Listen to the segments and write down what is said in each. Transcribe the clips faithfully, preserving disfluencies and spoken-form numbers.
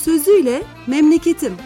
sözüyle memleketim.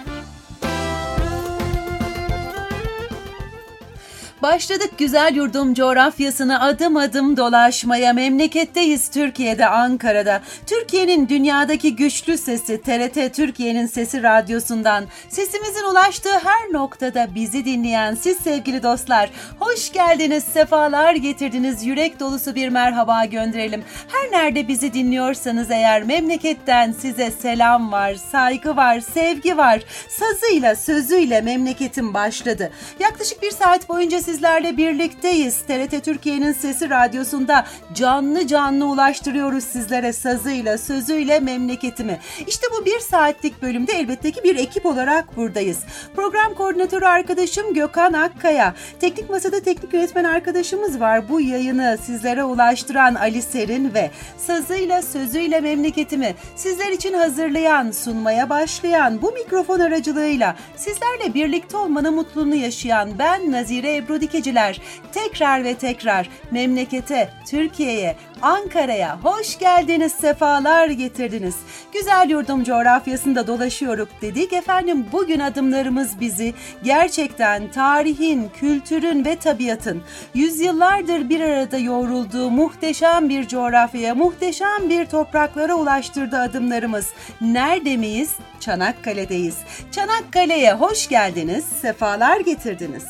Başladık güzel yurdum coğrafyasını adım adım dolaşmaya. Memleketteyiz, Türkiye'de, Ankara'da. Türkiye'nin dünyadaki güçlü sesi T R T Türkiye'nin Sesi Radyosu'ndan. Sesimizin ulaştığı her noktada bizi dinleyen siz sevgili dostlar, hoş geldiniz, sefalar getirdiniz. Yürek dolusu bir merhaba gönderelim. Her nerede bizi dinliyorsanız eğer, memleketten size selam var, saygı var, sevgi var. Sazıyla sözüyle memleketim başladı. Yaklaşık bir saat boyunca sizlerle birlikteyiz. T R T Türkiye'nin Sesi Radyosu'nda canlı canlı ulaştırıyoruz sizlere sazıyla, sözüyle memleketimi. İşte bu bir saatlik bölümde elbette ki bir ekip olarak buradayız. Program koordinatörü arkadaşım Gökhan Akkaya. Teknik masada teknik yönetmen arkadaşımız var. Bu yayını sizlere ulaştıran Ali Serin ve sazıyla, sözüyle memleketimi sizler için hazırlayan, sunmaya başlayan, bu mikrofon aracılığıyla sizlerle birlikte olmanın mutluluğunu yaşayan ben Nazire Ebru Dikeciler. Tekrar ve tekrar memlekete, Türkiye'ye, Ankara'ya hoş geldiniz, sefalar getirdiniz. Güzel yurdum coğrafyasında dolaşıyoruz dedik. Efendim bugün adımlarımız bizi gerçekten tarihin, kültürün ve tabiatın yüzyıllardır bir arada yoğrulduğu muhteşem bir coğrafyaya, muhteşem bir topraklara ulaştırdı adımlarımız. Nerede miyiz? Çanakkale'deyiz. Çanakkale'ye hoş geldiniz, sefalar getirdiniz.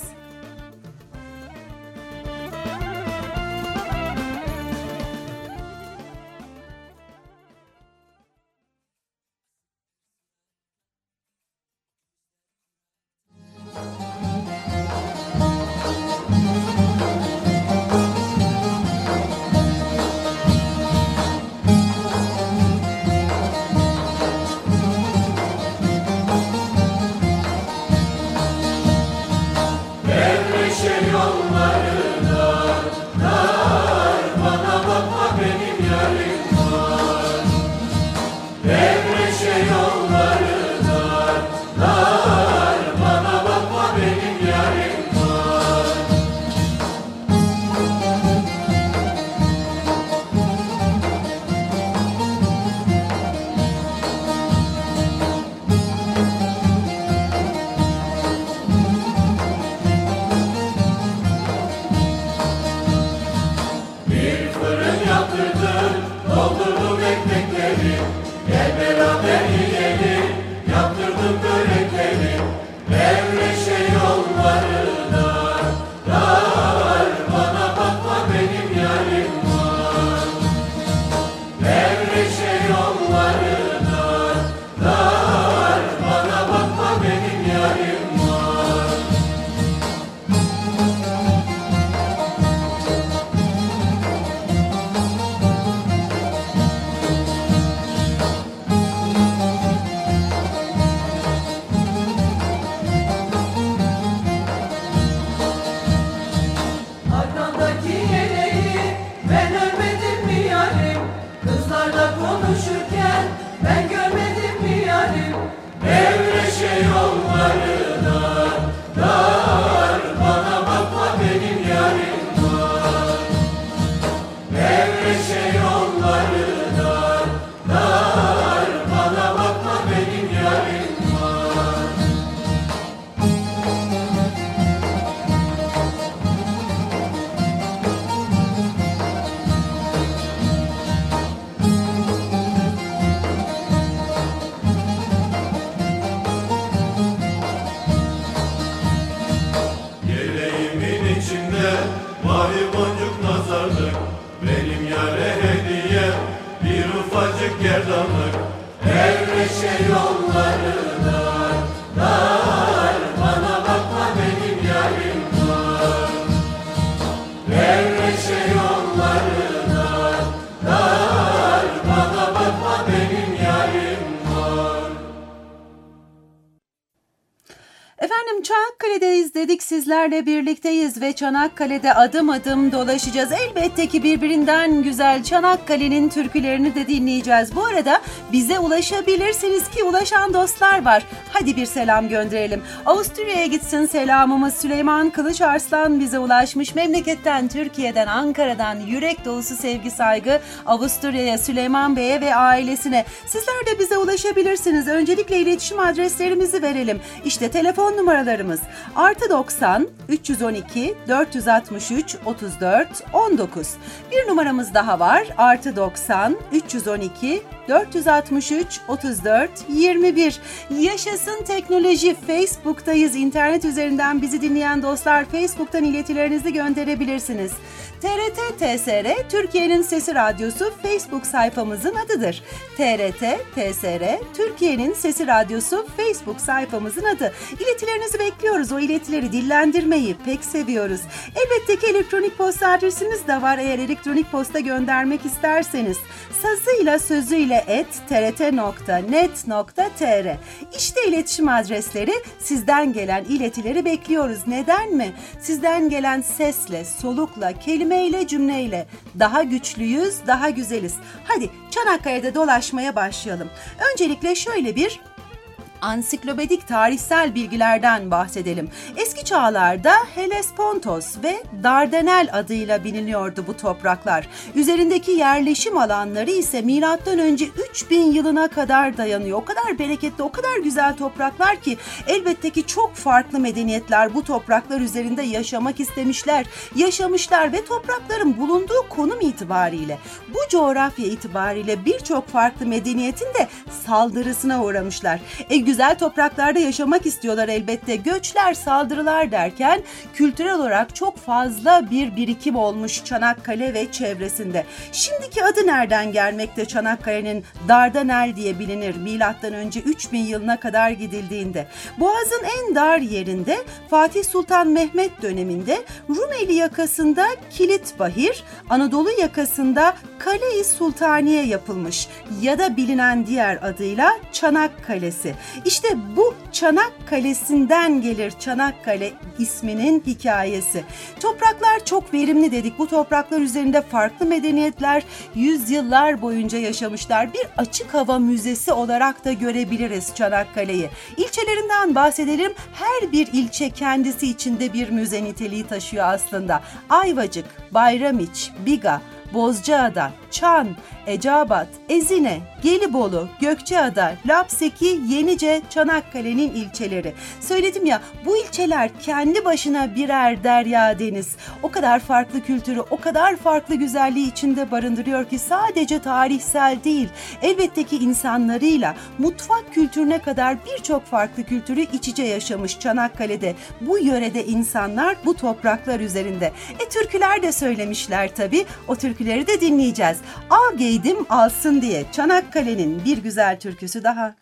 Efendim Çanakkale'deyiz dedik, sizlerle birlikteyiz ve Çanakkale'de adım adım dolaşacağız. Elbette ki birbirinden güzel Çanakkale'nin türkülerini de dinleyeceğiz. Bu arada bize ulaşabilirsiniz ki ulaşan dostlar var. Hadi bir selam gönderelim. Avusturya'ya gitsin selamımız. Süleyman Kılıç Arslan bize ulaşmış. Memleketten, Türkiye'den, Ankara'dan yürek dolusu sevgi saygı Avusturya'ya, Süleyman Bey'e ve ailesine. Sizler de bize ulaşabilirsiniz. Öncelikle iletişim adreslerimizi verelim. İşte telefon numaralarımız artı doksan üç yüz on iki dört yüz altmış üç otuz dört on dokuz. Bir numaramız daha var. Artı doksan üç yüz on iki dört yüz altmış üç otuz dört yirmi bir. Yaşasın teknoloji. Facebook'tayız. İnternet üzerinden bizi dinleyen dostlar Facebook'tan iletilerinizi gönderebilirsiniz. T R T T S R Türkiye'nin Sesi Radyosu Facebook sayfamızın adıdır. T R T T S R Türkiye'nin Sesi Radyosu Facebook sayfamızın adı. İletilerinizi bekliyoruz. O iletileri dillendirmeyi pek seviyoruz. Elbette ki elektronik posta adresimiz de var. Eğer elektronik posta göndermek isterseniz sazıyla sözüyle et trt nokta net nokta tr. İşte iletişim adresleri. Sizden gelen iletileri bekliyoruz. Neden mi? Sizden gelen sesle, solukla, kelimeyle, cümleyle daha güçlüyüz, daha güzeliz. Hadi Çanakkale'de dolaşmaya başlayalım. Öncelikle şöyle bir ansiklopedik tarihsel bilgilerden bahsedelim. Eski çağlarda Helespontos ve Dardanel adıyla biliniyordu bu topraklar. Üzerindeki yerleşim alanları ise milattan önce üç bin yılına kadar dayanıyor. O kadar bereketli, o kadar güzel topraklar ki elbette ki çok farklı medeniyetler bu topraklar üzerinde yaşamak istemişler, yaşamışlar ve toprakların bulunduğu konum itibariyle, bu coğrafya itibariyle birçok farklı medeniyetin de saldırısına uğramışlar. E, güzel topraklarda yaşamak istiyorlar elbette. Göçler, saldırılar derken kültürel olarak çok fazla bir birikim olmuş Çanakkale ve çevresinde. Şimdiki adı nereden gelmekte Çanakkale'nin? Dardanel diye bilinir. Milattan önce üç bin yılına kadar gidildiğinde. Boğaz'ın en dar yerinde Fatih Sultan Mehmet döneminde Rumeli yakasında Kilitbahir, Anadolu yakasında Kale-i Sultaniye yapılmış ya da bilinen diğer adıyla Çanakkale'si. İşte bu Çanakkale'sinden gelir Çanakkale isminin hikayesi. Topraklar çok verimli dedik. Bu topraklar üzerinde farklı medeniyetler yüzyıllar boyunca yaşamışlar. Bir açık hava müzesi olarak da görebiliriz Çanakkale'yi. İlçelerinden bahsedelim. Her bir ilçe kendisi içinde bir müze niteliği taşıyor aslında. Ayvacık, Bayramiç, Biga, Bozcaada, Çan, Eceabat, Ezine, Gelibolu, Gökçeada, Lapseki, Yenice, Çanakkale'nin ilçeleri. Söyledim ya, bu ilçeler kendi başına birer derya deniz. O kadar farklı kültürü, o kadar farklı güzelliği içinde barındırıyor ki sadece tarihsel değil, elbette ki insanlarıyla mutfak kültürüne kadar birçok farklı kültürü iç içe yaşamış Çanakkale'de. Bu yörede insanlar bu topraklar üzerinde. E türküler de söylemişler tabii. O türküleri de dinleyeceğiz. Al geydim alsın diye Çanakkale'nin bir güzel türküsü daha.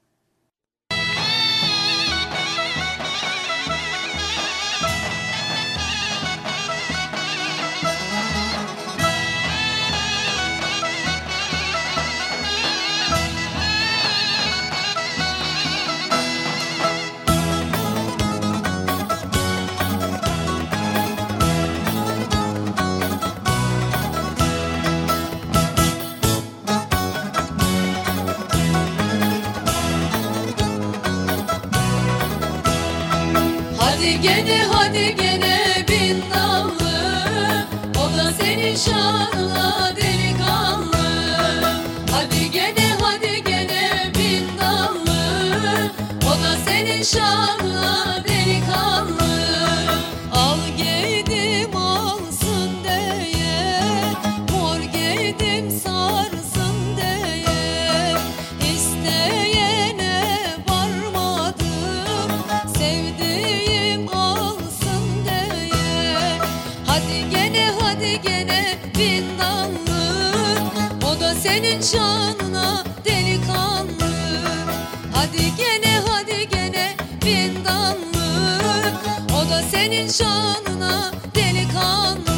Hadi gene hadi gene bin dallı, o da senin şanına delikanlı. Hadi gene hadi gene bin dallı, o da senin şanına delikanlı. Al giydim alsın diye, mor giydim sarsın diye, isteyene varmadım, sevdiğim alsın diye. Hadi gene hadi gene bin dallı, o da senin şanına delikanlı. Hadi gene hadi gene bin dallı, o da senin şanına delikanlı.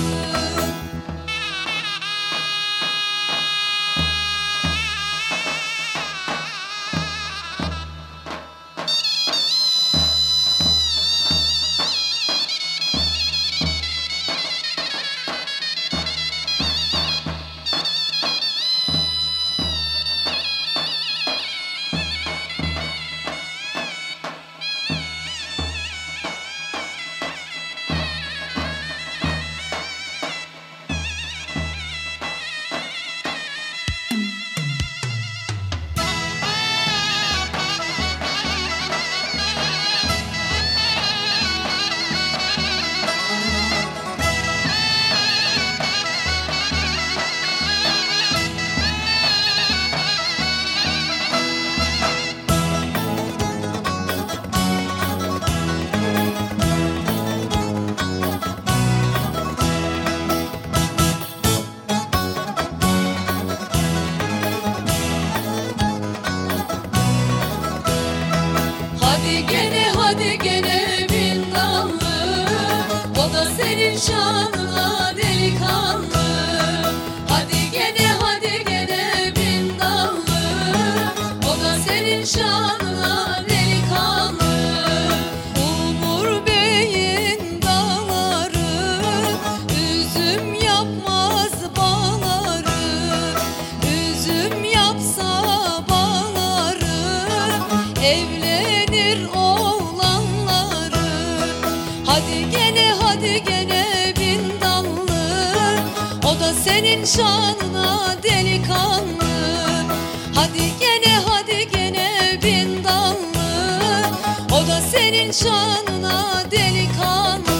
Hadi gene hadi gene bin dallı, o da senin şanına delikanlı. Hadi gene hadi gene bin dallı, o da senin şanına delikanlı. Umur Bey'in dağları üzüm yapmaz bağları, üzüm yapsa bağları evlenir oğlanları. Hadi gene hadi gene bin dallı, o da senin şanına delikanlı. Hadi gene hadi gene bin dallı, o da senin şanına delikanlı.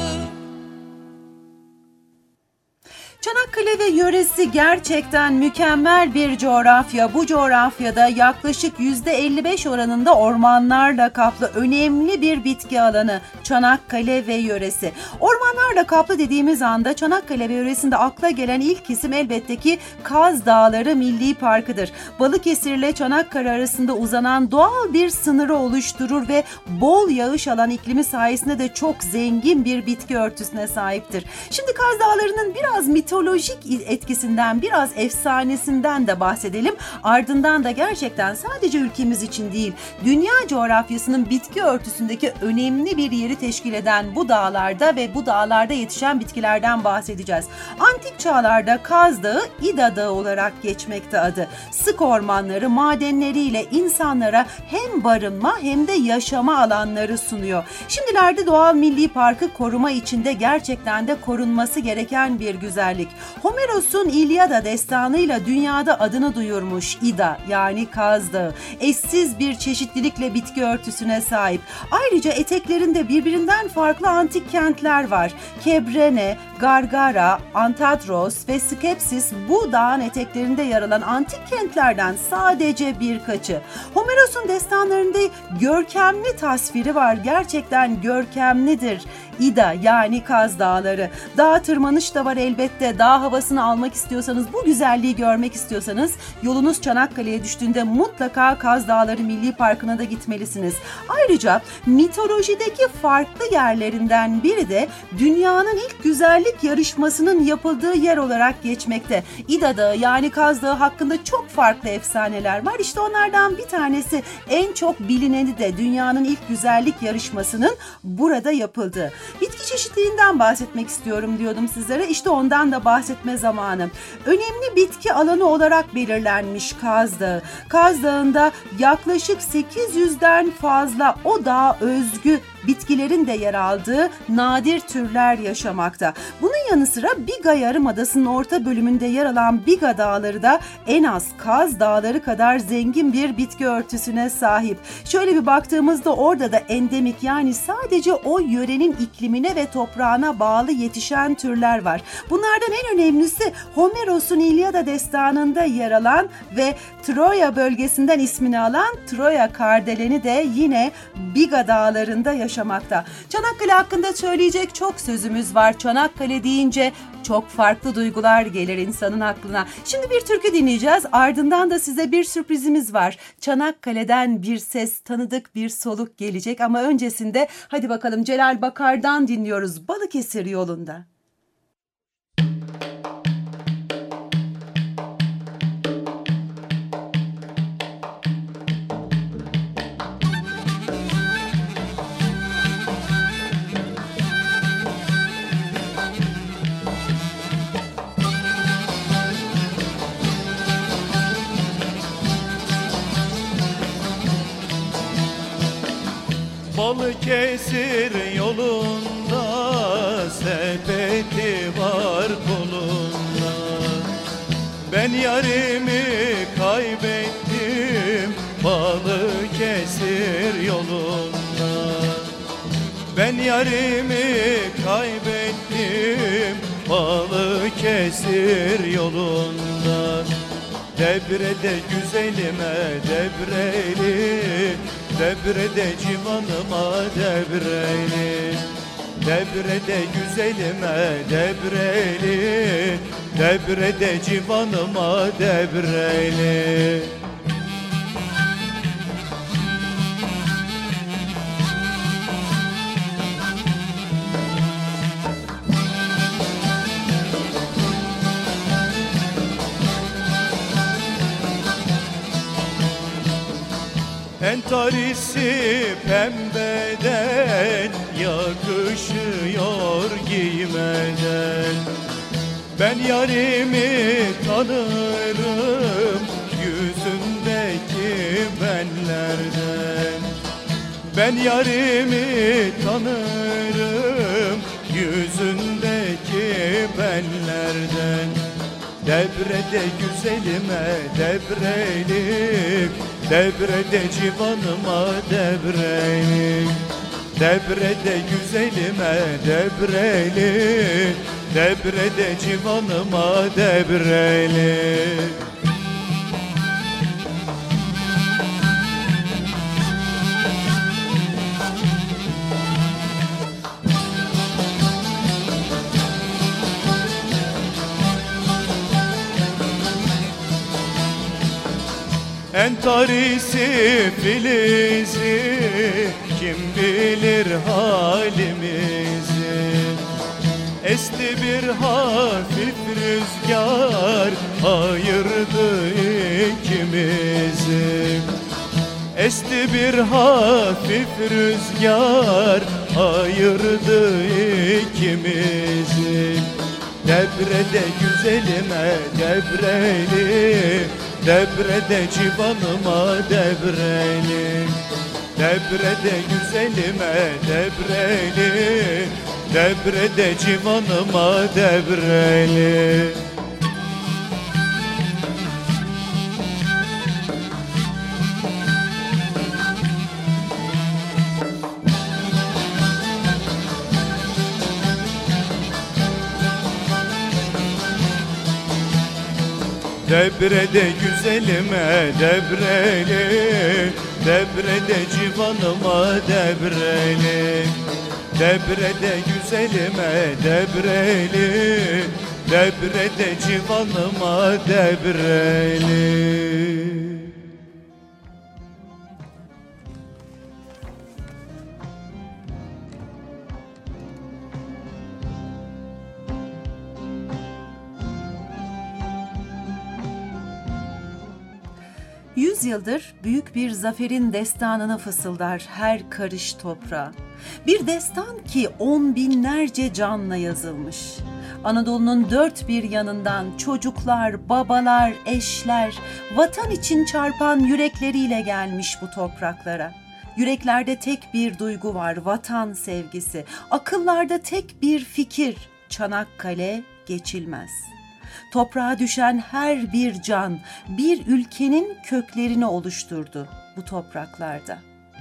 Çanakkale ve yöresi gerçekten mükemmel bir coğrafya. Bu coğrafyada yaklaşık yüzde elli beş oranında ormanlarla kaplı önemli bir bitki alanı Çanakkale ve yöresi. Ormanlarla kaplı dediğimiz anda Çanakkale ve yöresinde akla gelen ilk isim elbette ki Kaz Dağları Milli Parkı'dır. Balıkesir ile Çanakkale arasında uzanan doğal bir sınırı oluşturur ve bol yağış alan iklimi sayesinde de çok zengin bir bitki örtüsüne sahiptir. Şimdi Kaz Dağları'nın biraz mitolojik etkisinden, biraz efsanesinden de bahsedelim. Ardından da gerçekten sadece ülkemiz için değil, dünya coğrafyasının bitki örtüsündeki önemli bir yeri teşkil eden bu dağlarda ve bu dağlarda yetişen bitkilerden bahsedeceğiz. Antik çağlarda Kaz Dağı, İda Dağı olarak geçmekte adı. Sık ormanları, madenleriyle insanlara hem barınma hem de yaşama alanları sunuyor. Şimdilerde Doğal Milli Parkı koruma içinde gerçekten de korunması gereken bir güzellik. Homeros'un İlyada destanıyla dünyada adını duyurmuş İda yani Kaz Dağı, eşsiz bir çeşitlilikle bitki örtüsüne sahip. Ayrıca eteklerinde birbirinden farklı antik kentler var. Kebrene, Gargara, Antadros ve Skepsis bu dağın eteklerinde yer alan antik kentlerden sadece birkaçı. Homeros'un destanlarında görkemli tasviri var. Gerçekten görkemlidir. İda yani Kaz Dağları. Dağa tırmanış da var elbette. Dağ havasını almak istiyorsanız, bu güzelliği görmek istiyorsanız yolunuz Çanakkale'ye düştüğünde mutlaka Kaz Dağları Milli Parkı'na da gitmelisiniz. Ayrıca mitolojideki farklı yerlerinden biri de dünyanın ilk güzellik yarışmasının yapıldığı yer olarak geçmekte. İda Dağı yani Kaz Dağı hakkında çok farklı efsaneler var. İşte onlardan bir tanesi, en çok bilineni de dünyanın ilk güzellik yarışmasının burada yapıldığı. Bitki çeşitliliğinden bahsetmek istiyorum diyordum sizlere. İşte ondan da bahsetme zamanı. Önemli bitki alanı olarak belirlenmiş Kaz Dağı. Kaz Dağı'nda yaklaşık sekiz yüzden fazla o dağa özgü bitkilerin de yer aldığı nadir türler yaşamakta. Bunun yanı sıra Biga Yarımadası'nın orta bölümünde yer alan Biga Dağları da en az Kaz Dağları kadar zengin bir bitki örtüsüne sahip. Şöyle bir baktığımızda orada da endemik yani sadece o yörenin iklimine ve toprağına bağlı yetişen türler var. Bunlardan en önemlisi Homeros'un İlyada destanında yer alan ve Troya bölgesinden ismini alan Troya kardeleni de yine Biga Dağları'nda yaşamakta. Çanakkale hakkında söyleyecek çok sözümüz var. Çanakkale deyince çok farklı duygular gelir insanın aklına. Şimdi bir türkü dinleyeceğiz. Ardından da size bir sürprizimiz var. Çanakkale'den bir ses, tanıdık bir soluk gelecek ama öncesinde hadi bakalım Celal Bakar'dan dinliyoruz Balıkesir yolunda. Balıkesir yolunda sepeti var kolunda. Ben yarimi kaybettim Balıkesir yolunda. Ben yarimi kaybettim Balıkesir yolunda. Debrede güzelime debreli, debrede civanıma debreli. Debrede güzelime debreli, debrede civanıma debreli. Entarisi pembeden yakışıyor giymeden. Ben yarimi tanırım yüzündeki benlerden. Ben yarimi tanırım yüzündeki benlerden. Debrede güzelime debrelim, debrede civanıma debrelim. Debrede güzelime debrelim, debrede civanıma debrelim. Entarisi filizi kim bilir halimizi. Esti bir hafif rüzgar ayırdı ikimizi. Esti bir hafif rüzgar ayırdı ikimizi. Debrede güzelime debrelim, debrede civanıma debrelim. Debrede güzelime debrelim, debrede civanıma debrelim. Debrede güzelime debrelim, debrede civanıma debrelim. Debrede güzelime debrelim, debrede civanıma debrelim. Yüzyıldır büyük bir zaferin destanını fısıldar her karış toprağa. Bir destan ki on binlerce canla yazılmış. Anadolu'nun dört bir yanından çocuklar, babalar, eşler, vatan için çarpan yürekleriyle gelmiş bu topraklara. Yüreklerde tek bir duygu var, vatan sevgisi. Akıllarda tek bir fikir, Çanakkale geçilmez. Toprağa düşen her bir can, bir ülkenin köklerini oluşturdu bu topraklarda.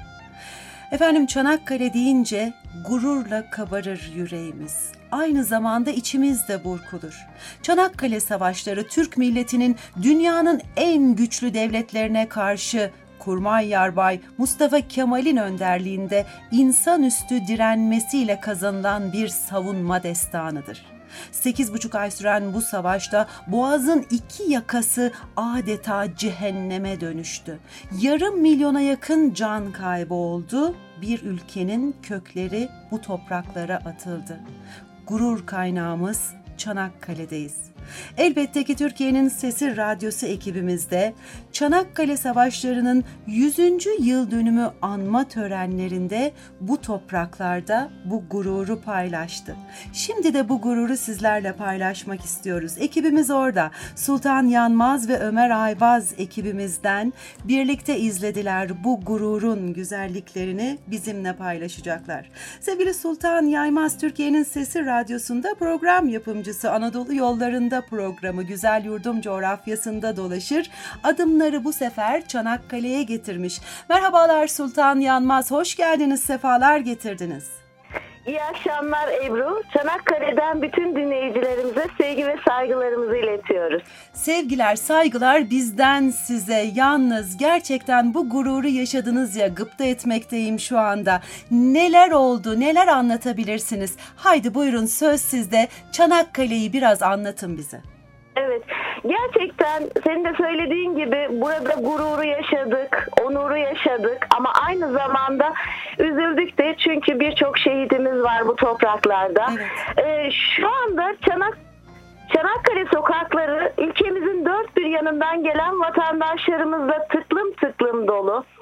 Efendim, Çanakkale deyince gururla kabarır yüreğimiz. Aynı zamanda içimiz de burkulur. Çanakkale Savaşları Türk milletinin dünyanın en güçlü devletlerine karşı Kurmay Yarbay Mustafa Kemal'in önderliğinde insanüstü direnmesiyle kazanılan bir savunma destanıdır. Sekiz buçuk ay süren bu savaşta Boğaz'ın iki yakası adeta cehenneme dönüştü. Yarım milyona yakın can kaybı oldu. Bir ülkenin kökleri bu topraklara atıldı. Gurur kaynağımız Çanakkale'deyiz. Elbette ki Türkiye'nin Sesi Radyosu ekibimizde Çanakkale Savaşları'nın yüzüncü yıl dönümü anma törenlerinde bu topraklarda bu gururu paylaştı. Şimdi de bu gururu sizlerle paylaşmak istiyoruz. Ekibimiz orada. Sultan Yanmaz ve Ömer Ayvaz ekibimizden birlikte izlediler, bu gururun güzelliklerini bizimle paylaşacaklar. Sevgili Sultan Yanmaz, Türkiye'nin Sesi Radyosu'nda program yapımcısı, Anadolu Yollarında programı Güzel Yurdum Coğrafyasında dolaşır. Adımları bu sefer Çanakkale'ye getirmiş. Merhabalar Sultan Yanmaz, hoş geldiniz, sefalar getirdiniz. İyi akşamlar Ebru. Çanakkale'den bütün dinleyicilerimize sevgi ve saygılarımızı iletiyoruz. Sevgiler, saygılar bizden size. Yalnız gerçekten bu gururu yaşadınız ya, gıpta etmekteyim şu anda. Neler oldu, neler anlatabilirsiniz? Haydi buyurun, söz sizde. Çanakkale'yi biraz anlatın bize. Evet, gerçekten senin de söylediğin gibi burada gururu yaşadık, onuru yaşadık ama aynı zamanda üzüldük de, çünkü birçok şehidimiz var bu topraklarda. Evet. Ee, şu anda Çanak Çanakkale sokakları ülkemizin dört bir yanından gelen vatandaşlarımızla tıklım tıklım dolu.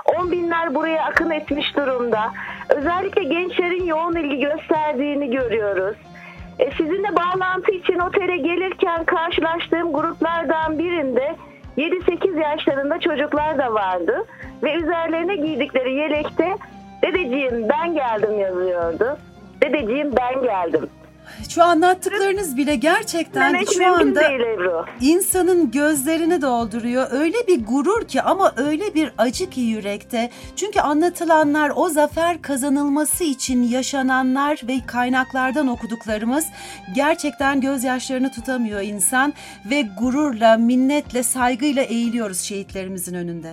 On binler buraya akın etmiş durumda. Özellikle gençlerin yoğun ilgi gösterdiğini görüyoruz. E, sizinle bağlantı için otele gelirken karşılaştığım gruplardan birinde yedi sekiz yaşlarında çocuklar da vardı. Ve üzerlerine giydikleri yelekte "Dedeciğim ben geldim" yazıyordu. "Dedeciğim ben geldim." Şu anlattıklarınız bile gerçekten Demek şu mümkün anda değil Ebru. insanın gözlerini dolduruyor. Öyle bir gurur ki ama öyle bir acı ki yürekte. Çünkü anlatılanlar, o zafer kazanılması için yaşananlar ve kaynaklardan okuduklarımız gerçekten gözyaşlarını tutamıyor insan ve gururla, minnetle, saygıyla eğiliyoruz şehitlerimizin önünde.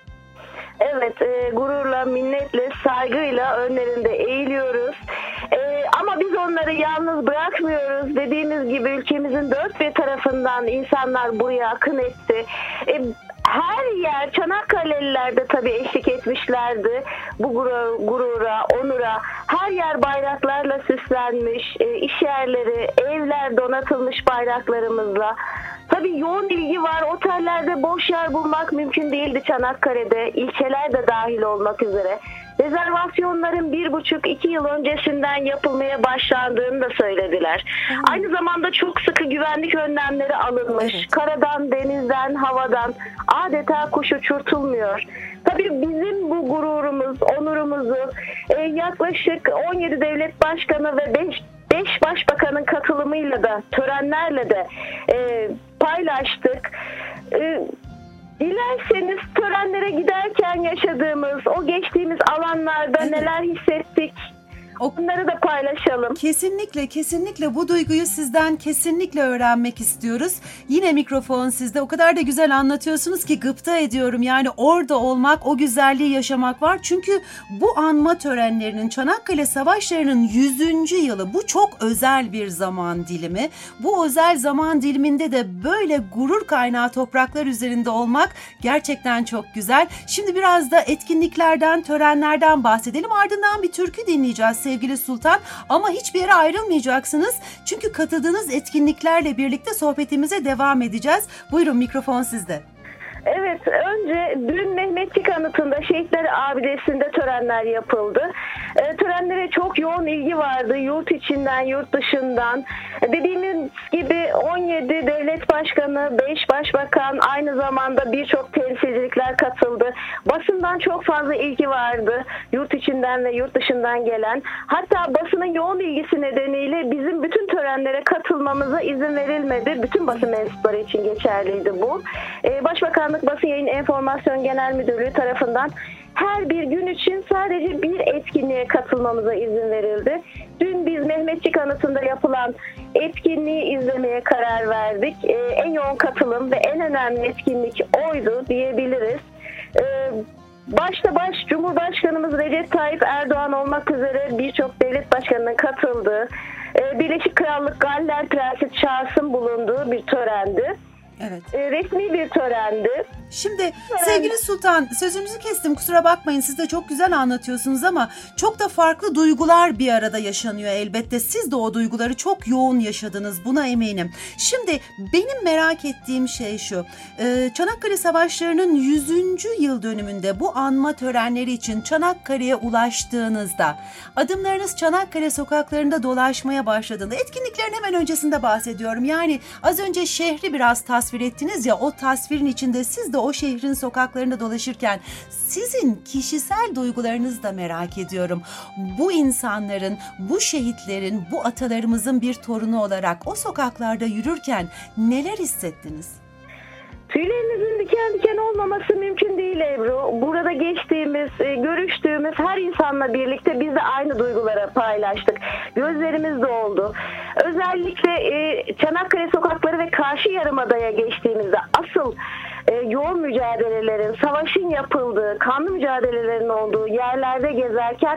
Evet, e, gururla, minnetle, saygıyla önlerinde eğiliyoruz. E, ama biz onları yalnız bırakmıyoruz. Dediğimiz gibi ülkemizin dört bir tarafından insanlar buraya akın etti. E, her yer, Çanakkale'liler de tabii eşlik etmişlerdi bu gurur, gurura, onura. Her yer bayraklarla süslenmiş, e, iş yerleri, evler donatılmış bayraklarımızla. Tabii yoğun ilgi var. Otellerde boş yer bulmak mümkün değildi Çanakkale'de. İlçeler de dahil olmak üzere. Rezervasyonların bir buçuk iki yıl öncesinden yapılmaya başlandığını da söylediler. Hmm. Aynı zamanda çok sıkı güvenlik önlemleri alınmış. Evet. Karadan, denizden, havadan adeta kuş uçurtulmuyor. Tabii bizim bu gururumuz, onurumuzu e, yaklaşık on yedi devlet başkanı ve beş beş başbakanın katılımıyla da, törenlerle de e, paylaştık. E, dilerseniz törenlere giderken yaşadığımız, o geçtiğimiz alanlarda evet. neler hissettik, onları da paylaşalım. Kesinlikle, kesinlikle bu duyguyu sizden kesinlikle öğrenmek istiyoruz. Yine mikrofon sizde. O kadar da güzel anlatıyorsunuz ki gıpta ediyorum. Yani orada olmak, o güzelliği yaşamak var. Çünkü bu anma törenlerinin, Çanakkale Savaşları'nın yüzüncü yılı, bu çok özel bir zaman dilimi. Bu özel zaman diliminde de böyle gurur kaynağı topraklar üzerinde olmak gerçekten çok güzel. Şimdi biraz da etkinliklerden, törenlerden bahsedelim. Ardından bir türkü dinleyeceğiz sevgili Sultan, ama hiçbir yere ayrılmayacaksınız. Çünkü katıldığınız etkinliklerle birlikte sohbetimize devam edeceğiz. Buyurun, mikrofon sizde. Evet, önce dün Mehmetçik Anıtı'nda, Şehitler Abidesi'nde törenler yapıldı. E, törenlere çok yoğun ilgi vardı. Yurt içinden, yurt dışından. E, dediğimiz gibi on yedi devlet başkanı, beş başbakan, aynı zamanda birçok temsilcilikler katıldı. Basından çok fazla ilgi vardı. Yurt içinden ve yurt dışından gelen. Hatta basının yoğun ilgisi nedeniyle bizim bütün törenlere katılmamıza izin verilmedi. Bütün basın mensupları için geçerliydi bu. E, Başbakan Basın Yayın Enformasyon Genel Müdürlüğü tarafından her bir gün için sadece bir etkinliğe katılmamıza izin verildi. Dün biz Mehmetçik Anıtı'nda yapılan etkinliği izlemeye karar verdik. Ee, en yoğun katılım ve en önemli etkinlik oydu diyebiliriz. Ee, başta baş Cumhurbaşkanımız Recep Tayyip Erdoğan olmak üzere birçok devlet başkanının katıldığı, e, Birleşik Krallık Galler Prensi Charles'ın bulunduğu bir törendi. Evet. E, resmi bir törendi. Şimdi evet. Sevgili Sultan, sözünüzü kestim, kusura bakmayın, siz de çok güzel anlatıyorsunuz ama çok da farklı duygular bir arada yaşanıyor elbette. Siz de o duyguları çok yoğun yaşadınız, buna eminim. Şimdi benim merak ettiğim şey şu, Çanakkale Savaşları'nın yüzüncü yıl dönümünde bu anma törenleri için Çanakkale'ye ulaştığınızda, adımlarınız Çanakkale sokaklarında dolaşmaya başladığında, etkinliklerin hemen öncesinde bahsediyorum. Yani az önce şehri biraz tasvir ettiniz ya, o tasvirin içinde siz de o şehrin sokaklarında dolaşırken sizin kişisel duygularınızı da merak ediyorum. Bu insanların, bu şehitlerin, bu atalarımızın bir torunu olarak o sokaklarda yürürken neler hissettiniz? Tüylerinizin diken diken olmaması mümkün değil Ebru. Burada geçtiğimiz, görüştüğümüz her insanla birlikte biz de aynı duygulara paylaştık. Gözlerimiz doldu. Özellikle Çanakkale sokakları ve Karşı Yarımada'ya geçtiğimizde asıl yoğun mücadelelerin, savaşın yapıldığı, kanlı mücadelelerin olduğu yerlerde gezerken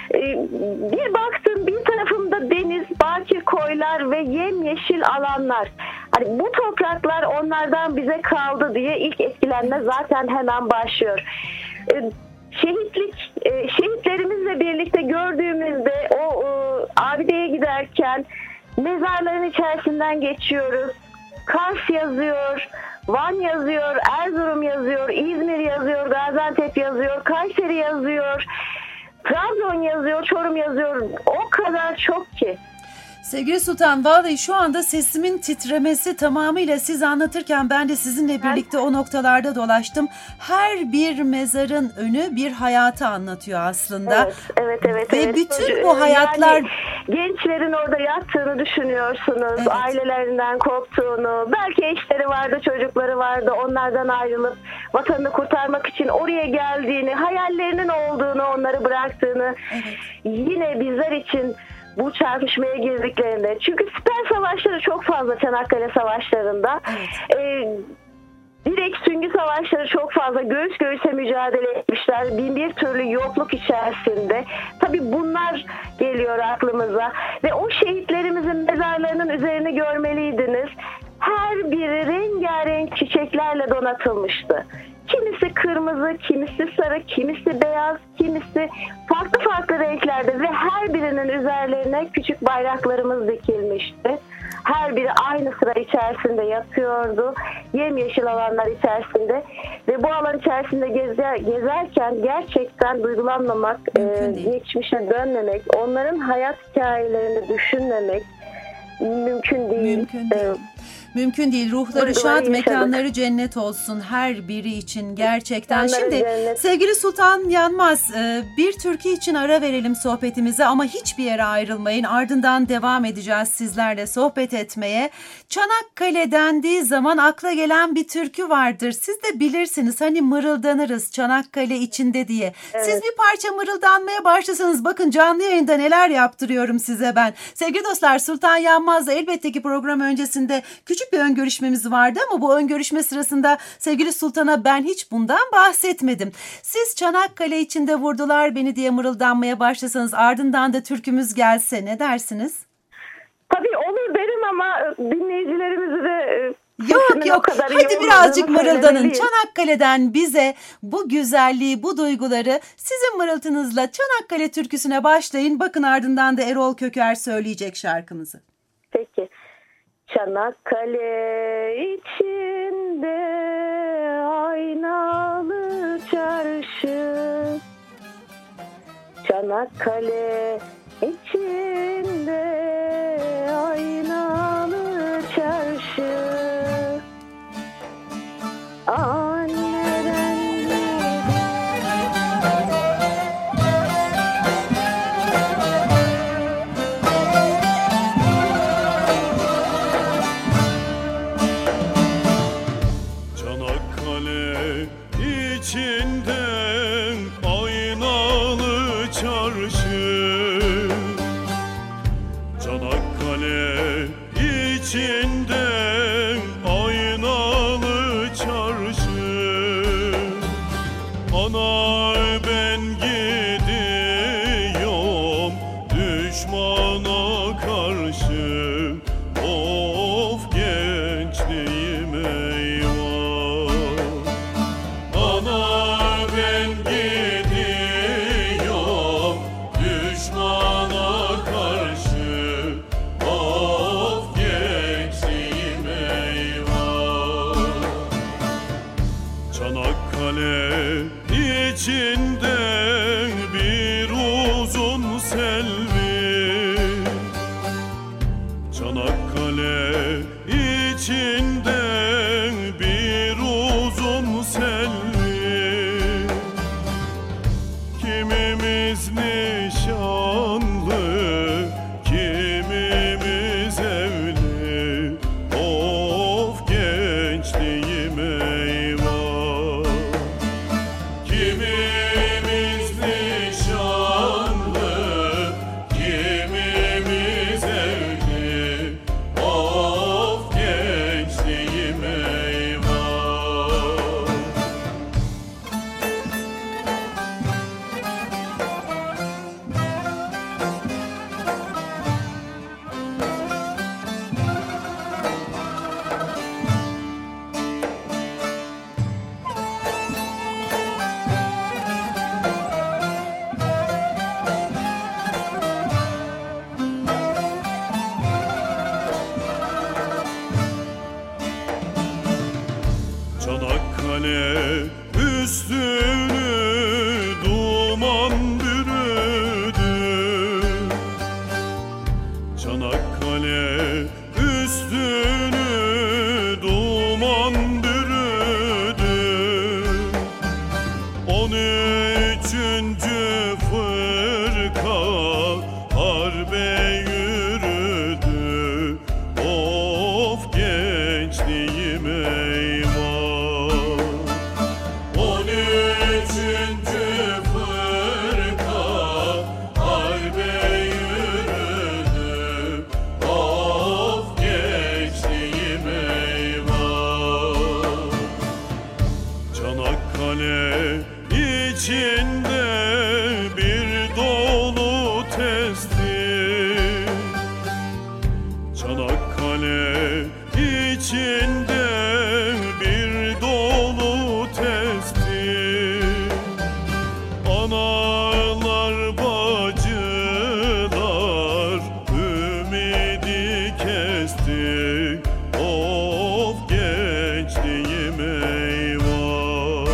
bir baktım, bir tarafımda deniz, bakir koylar ve yemyeşil alanlar. Hani bu topraklar onlardan bize kaldı diye ilk etkilenme zaten hemen başlıyor. Şehitlik, şehitlerimizle birlikte gördüğümüzde o abideye giderken mezarların içerisinden geçiyoruz. Kars yazıyor, Van yazıyor, Erzurum yazıyor, İzmir yazıyor, Gaziantep yazıyor, Kayseri yazıyor, Trabzon yazıyor, Çorum yazıyor. O kadar çok ki. Sevgili Sultan, vallahi şu anda sesimin titremesi tamamıyla siz anlatırken ben de sizinle birlikte o noktalarda dolaştım. Her bir mezarın önü bir hayatı anlatıyor aslında. Evet, evet, evet. Ve evet. bütün bu hayatlar... Yani gençlerin orada yattığını düşünüyorsunuz, Evet. ailelerinden koptuğunu, belki eşleri vardı, çocukları vardı, onlardan ayrılıp vatanını kurtarmak için oraya geldiğini, hayallerinin olduğunu, onları bıraktığını, Evet. yine bizler için bu çarpışmaya girdiklerinde. Çünkü siper savaşları çok fazla Çanakkale Savaşları'nda. Evet. Ee, direkt süngü savaşları çok fazla. Göğüs göğüse mücadele etmişler. Bin bir türlü yokluk içerisinde. Tabii bunlar geliyor aklımıza. Ve o şehitlerimizin mezarlarının üzerini görmeliydiniz. Her biri rengarenk çiçeklerle donatılmıştı. Kimisi kırmızı, kimisi sarı, kimisi beyaz, kimisi farklı farklı renklerde ve her birinin üzerlerine küçük bayraklarımız dikilmişti. Her biri aynı sıra içerisinde yatıyordu. Yemyeşil alanlar içerisinde ve bu alan içerisinde gezer, gezerken gerçekten duygulanmamak, e, geçmişe dönmemek, onların hayat hikayelerini düşünmemek mümkün değil. Mümkün değil. Ee, Mümkün değil. Ruhları Duyguları şad, yaşadık. mekanları cennet olsun her biri için gerçekten. Mekanları Şimdi cennet. sevgili Sultan Yanmaz, e, bir türkü için ara verelim sohbetimize ama hiçbir yere ayrılmayın. Ardından devam edeceğiz sizlerle sohbet etmeye. Çanakkale dendiği zaman akla gelen bir türkü vardır. Siz de bilirsiniz, hani mırıldanırız Çanakkale içinde diye. Evet. Siz bir parça mırıldanmaya başlasanız, bakın canlı yayında neler yaptırıyorum size ben. Sevgili dostlar, Sultan Yanmaz'la elbette ki program öncesinde küçük bir ön görüşmemiz vardı ama bu ön görüşme sırasında sevgili Sultan'a ben hiç bundan bahsetmedim. Siz Çanakkale içinde vurdular beni diye mırıldanmaya başlasanız, ardından da türkümüz gelse ne dersiniz? Tabii olur derim ama dinleyicilerimizi de Yok yok, hadi birazcık mırıldanın. Çanakkale'den bize bu güzelliği, bu duyguları sizin mırıltınızla Çanakkale türküsüne başlayın. Bakın ardından da Erol Köker söyleyecek şarkımızı. Peki. Çanakkale içinde aynalı çarşı, Çanakkale içinde aynalı çarşı, anneden İçinden aynalı çarşı, Çanakkale içinden aynalı çarşı. Ana ben gidiyorum düşmana karşı, of gençliğim eyvah. Ana ben gidiyorum düşmana karşı, of gençliğim eyvah. Çanakkale içinden bir uzun selvi, Çanakkale içinden bir uzun selvi. Kimimiz nişanlı, kimimiz evli, of gençliğim eyvah. Kimimiz nişanlı, kimimiz evli, of gençliğim eyvah. Analar bacılar ümidi kesti, of gençliğim eyvah.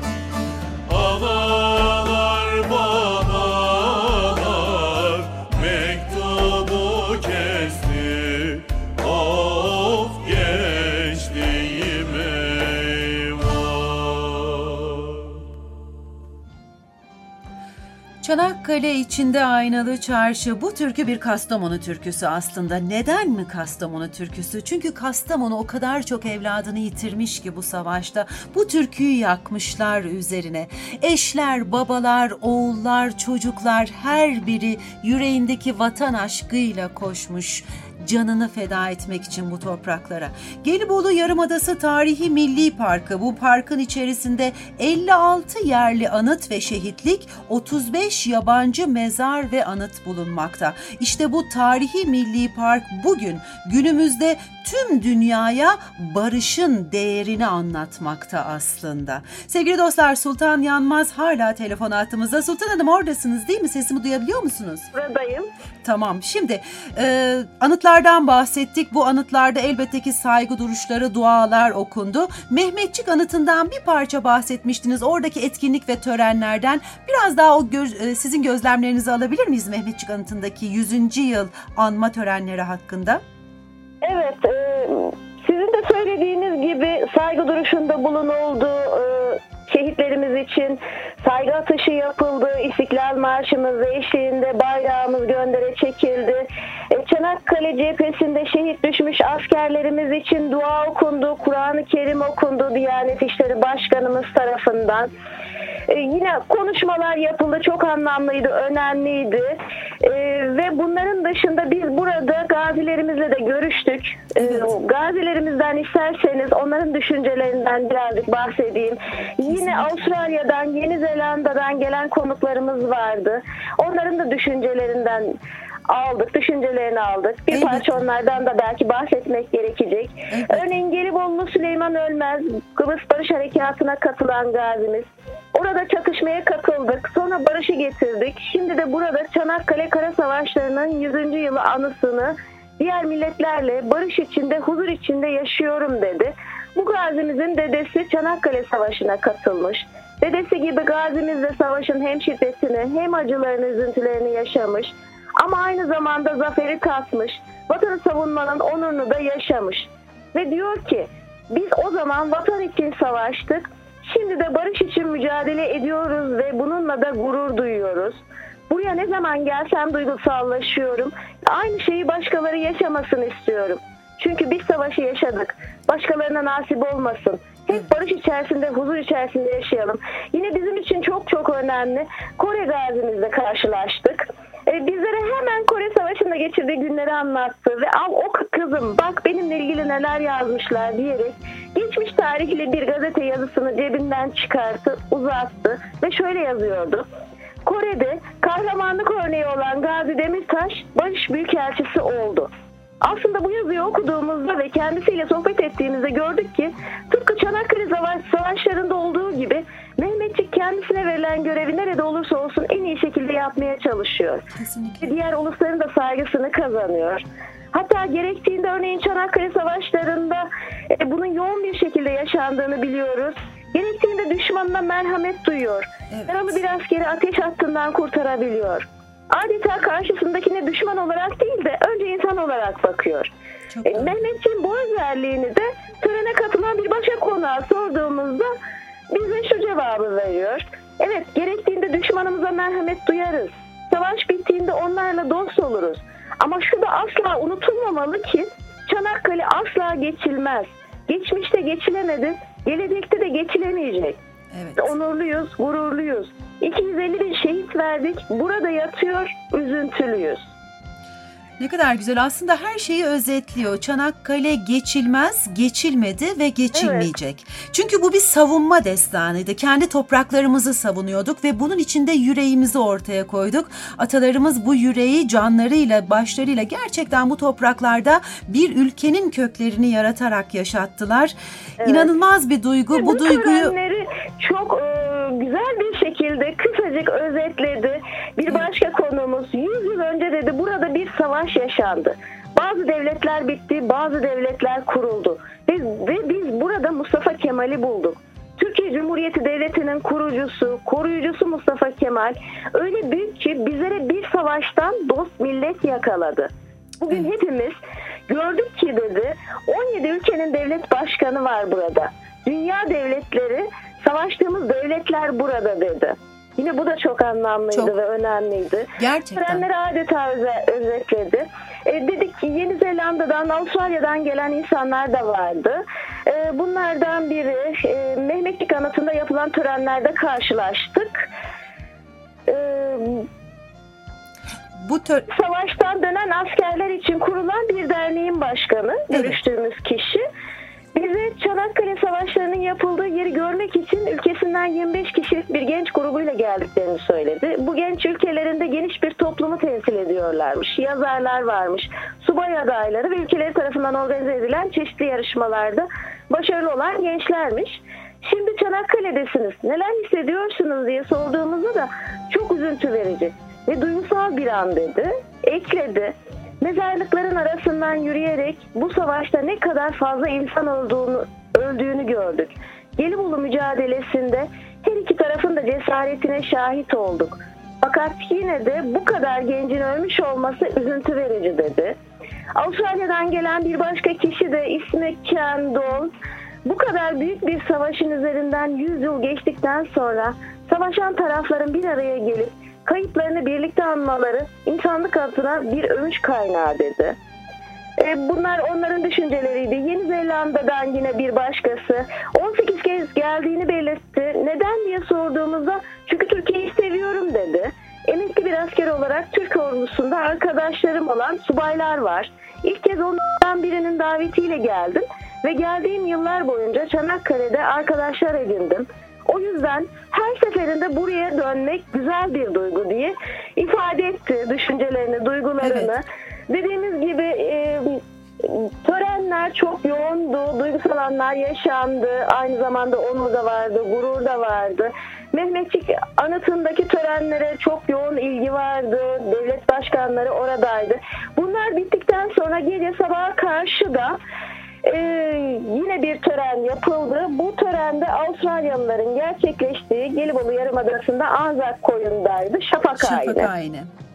Analar babalar mektubu kesti, of gençliğim eyvah. Çanakkale içinde aynalı çarşı. Bu türkü bir Kastamonu türküsü aslında. Neden mi Kastamonu türküsü? Çünkü Kastamonu o kadar çok evladını yitirmiş ki bu savaşta. Bu türküyü yakmışlar üzerine. Eşler, babalar, oğullar, çocuklar her biri yüreğindeki vatan aşkıyla koşmuş. Canını feda etmek için bu topraklara. Gelibolu Yarımadası Tarihi Milli Parkı. Bu parkın içerisinde elli altı yerli anıt ve şehitlik, otuz beş yabancı mezar ve anıt bulunmakta. İşte bu tarihi milli park bugün günümüzde tüm dünyaya barışın değerini anlatmakta aslında. Sevgili dostlar, Sultan Yanmaz hala telefon hattımızda. Sultan Hanım, oradasınız değil mi? Sesimi duyabiliyor musunuz? Buradayım. Tamam. Şimdi e, anıtlardan bahsettik. Bu anıtlarda elbette ki saygı duruşları, dualar okundu. Mehmetçik anıtından bir parça bahsetmiştiniz. Oradaki etkinlik ve törenlerden biraz daha o göz, e, sizin gözlemlerinizi alabilir miyiz Mehmetçik anıtındaki yüzüncü yıl anma törenleri hakkında? Evet, e, sizin de söylediğiniz gibi saygı duruşunda bulunuldu. E, şehitlerimiz için saygı atışı yapıldı. İstiklal Marşımız eşliğinde bayrağımız göndere çekildi. E, Çanakkale cephesinde şehit düşmüş askerlerimiz için dua okundu. Kur'an-ı Kerim okundu Diyanet İşleri Başkanımız tarafından. Ee, yine konuşmalar yapıldı. Çok anlamlıydı, önemliydi. Ee, ve bunların dışında biz burada gazilerimizle de görüştük. Ee, gazilerimizden isterseniz onların düşüncelerinden birazcık bahsedeyim. Yine Avustralya'dan, Yeni Zelanda'dan gelen konuklarımız vardı. Onların da düşüncelerinden aldık, düşüncelerini aldık. Bir Evet. parça onlardan da belki bahsetmek gerekecek. Evet. Örneğin Gelibolu Süleyman Ölmez, Kıbrıs Barış Harekatı'na katılan gazimiz. Orada çatışmaya katıldık. Sonra barışı getirdik. Şimdi de burada Çanakkale Kara Savaşları'nın yüzüncü yılı anısını diğer milletlerle barış içinde, huzur içinde yaşıyorum dedi. Bu gazimizin dedesi Çanakkale Savaşı'na katılmış. Dedesi gibi gazimiz de savaşın hem şiddetini hem acılarını, üzüntülerini yaşamış. Ama aynı zamanda zaferi tatmış. Vatanı savunmanın onurunu da yaşamış. Ve diyor ki biz o zaman vatan için savaştık. Şimdi de barış için mücadele ediyoruz ve bununla da gurur duyuyoruz. Buraya ne zaman gelsem duygusallaşıyorum. Aynı şeyi başkaları yaşamasını istiyorum. Çünkü biz savaşı yaşadık. Başkalarına nasip olmasın. Hep barış içerisinde, huzur içerisinde yaşayalım. Yine bizim için çok çok önemli. Kore gazimizle karşılaştık. Ee, bizlere hemen Kore Savaşı'nda geçirdiği günleri anlattı ve al oku kızım bak benimle ilgili neler yazmışlar diyerek geçmiş tarihli bir gazete yazısını cebinden çıkarttı, uzattı ve şöyle yazıyordu. Kore'de kahramanlık örneği olan Gazi Demirtaş barış büyükelçisi oldu. Aslında bu yazıyı okuduğumuzda ve kendisiyle sohbet ettiğimizde gördük ki tıpkı Çanakkale Savaş, Savaşları'nda olduğu gibi Mehmetçik kendisine verilen görevi nerede olursa olsun en iyi şekilde yapmaya çalışıyor. Kesinlikle. Diğer ulusların da saygısını kazanıyor. Hatta gerektiğinde örneğin Çanakkale Savaşları'nda e, bunun yoğun bir şekilde yaşandığını biliyoruz. Gerektiğinde düşmanına merhamet duyuyor. Evet. Yaralı bir askeri ateş hattından kurtarabiliyor. Adeta karşısındakine düşman olarak değil de önce insan olarak bakıyor. Çok E, doğru. Mehmetçiğin bu özelliğini de törene katılan bir başka konuğa sorduğumuzda bize şu cevabı veriyor. Evet, gerektiğinde düşmanımıza merhamet duyarız. Savaş bittiğinde onlarla dost oluruz. Ama şu da asla unutulmamalı ki Çanakkale asla geçilmez. Geçmişte geçilemedi, gelecekte de geçilemeyecek. Evet. Onurluyuz, gururluyuz. iki yüz elli bin şehit verdik, burada yatıyor, üzüntülüyüz. Ne kadar güzel. Aslında her şeyi özetliyor. Çanakkale geçilmez, geçilmedi ve geçilmeyecek. Evet. Çünkü bu bir savunma destanıydı. Kendi topraklarımızı savunuyorduk ve bunun içinde yüreğimizi ortaya koyduk. Atalarımız bu yüreği canlarıyla, başlarıyla gerçekten bu topraklarda bir ülkenin köklerini yaratarak yaşattılar. Evet. İnanılmaz bir duygu. Bu, bu duyguyu törenleri çok e, güzel bir şekilde kısacık özetledi. Bir başka konumuz yüz yıl önce dedi burada bir savaş yaşandı. Bazı devletler bitti, bazı devletler kuruldu. Ve, ve biz burada Mustafa Kemal'i bulduk. Türkiye Cumhuriyeti Devleti'nin kurucusu, koruyucusu Mustafa Kemal öyle büyük ki bizlere bir savaştan dost millet yakaladı. Bugün evet. hepimiz gördük ki dedi on yedi ülkenin devlet başkanı var burada. Dünya devletleri, savaştığımız devletler burada dedi. Yine bu da çok anlamlıydı çok. ve önemliydi. Gerçekten. Törenleri adeta öze- özetledi. E, dedik ki Yeni Zelanda'dan, Avustralya'dan gelen insanlar da vardı. E, bunlardan biri e, Mehmetçik Anıtı'nda yapılan törenlerde karşılaştık. E, bu tör- Savaştan dönen askerler için kurulan bir derneğin başkanı, evet. görüştüğümüz kişi. Bize Çanakkale Savaşları'nın yapıldığı yeri görmek için ülkesinden yirmi beş kişilik bir genç grubuyla geldiklerini söyledi. Bu genç ülkelerinde geniş bir toplumu temsil ediyorlarmış. Yazarlar varmış, subay adayları ve ülkeleri tarafından organize edilen çeşitli yarışmalarda başarılı olan gençlermiş. Şimdi Çanakkale'desiniz, neler hissediyorsunuz diye sorduğumuzda da çok üzüntü verici ve duygusal bir an dedi. Ekledi. Mezarlıkların arasından yürüyerek bu savaşta ne kadar fazla insan olduğunu, öldüğünü gördük. Gelibolu mücadelesinde her iki tarafın da cesaretine şahit olduk. Fakat yine de bu kadar gencin ölmüş olması üzüntü verici dedi. Avustralya'dan gelen bir başka kişi de ismi Ken Dole, bu kadar büyük bir savaşın üzerinden yüz yıl geçtikten sonra savaşan tarafların bir araya gelip kayıplarını birlikte anmaları insanlık adına bir övünç kaynağı dedi. E, bunlar onların düşünceleriydi. Yeni Zelanda'dan yine bir başkası on sekiz kez geldiğini belirtti. Neden diye sorduğumuzda çünkü Türkiye'yi seviyorum dedi. Emekli bir asker olarak Türk ordusunda arkadaşlarım olan subaylar var. İlk kez onlardan birinin davetiyle geldim ve geldiğim yıllar boyunca Çanakkale'de arkadaşlar edindim. O yüzden her seferinde buraya dönmek güzel bir duygu diye ifade etti düşüncelerini, duygularını. Evet. Dediğimiz gibi e, törenler çok yoğundu, duygusal anlar yaşandı. Aynı zamanda onur da vardı, gurur da vardı. Mehmetçik Anıtı'ndaki törenlere çok yoğun ilgi vardı. Devlet başkanları oradaydı. Bunlar bittikten sonra gece sabaha karşı da Ee, yine bir tören yapıldı. Bu törende Avustralyalıların gerçekleştiği Gelibolu Yarımadası'nda Anzak Koyun'daydı. Şafak, Şafak ayini. ayini.